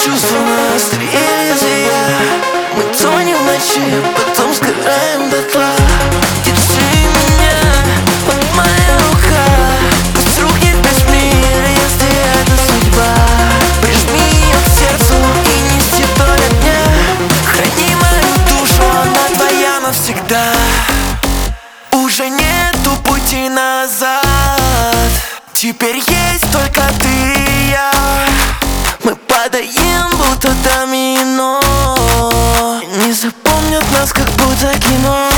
чувства на острие лезвия. Мы тонем в ночи, потом сгораем дотла. Держи меня, вот моя рука. Пусть рухнет весь мир, если это судьба. Прижми ее к сердцу и неси вдоль огня. Храни мою душу, она твоя навсегда. Уже нету пути назад. Теперь есть только ты и я. Мы падаем, будто домино. Не запомнят нас, как будто кино.